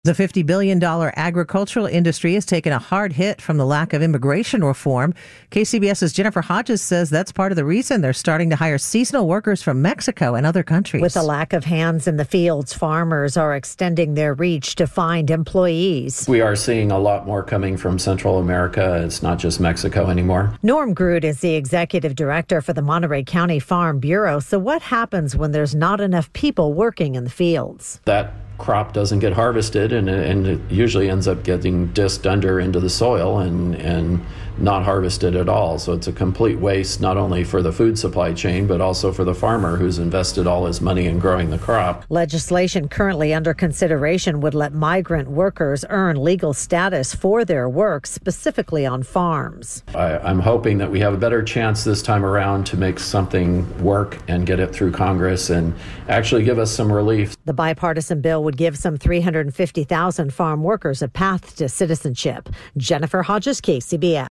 The $50 billion agricultural industry has taken a hard hit from the lack of immigration reform. KCBS's Jennifer Hodges says that's part of the reason they're starting to hire seasonal workers from Mexico and other countries. With a lack of hands in the fields, farmers are extending their reach to find employees. We are seeing a lot more coming from Central America. It's not just Mexico anymore. Norm Groot is the executive director for the Monterey County Farm Bureau. So what happens when there's not enough people working in the fields? That crop doesn't get harvested, and it usually ends up getting disked under into the soil and not harvested at all. So it's a complete waste, not only for the food supply chain, but also for the farmer who's invested all his money in growing the crop. Legislation currently under consideration would let migrant workers earn legal status for their work, specifically on farms. I'm hoping that we have a better chance this time around to make something work and get it through Congress and actually give us some relief. The bipartisan bill would give some 350,000 farm workers a path to citizenship. Jennifer Hodges, KCBS.